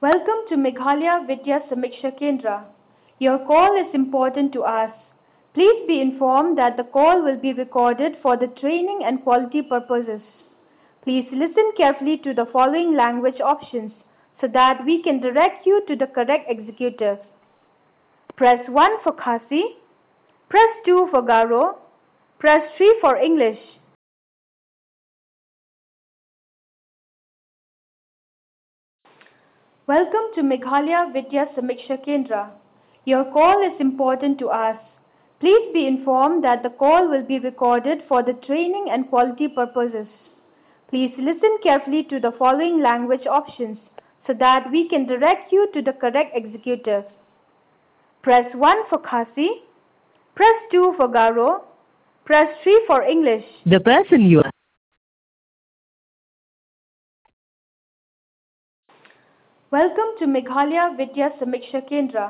Welcome to Meghalaya Vidya Samiksha Kendra. Your call is important to us. Please be informed that the call will be recorded for the training and quality purposes. Please listen carefully to the following language options so that we can direct you to the correct executive. Press 1 for Khasi, press 2 for Garo, press 3 for English. Welcome to Meghalaya Vidya Samiksha Kendra. Your call is important to us. Please be informed that the call will be recorded for the training and quality purposes. Please listen carefully to the following language options so that we can direct you to the correct executive. Press 1 for Khasi, press 2 for Garo, press 3 for English. The person you are Welcome to Meghalaya Vidya Samiksha Kendra.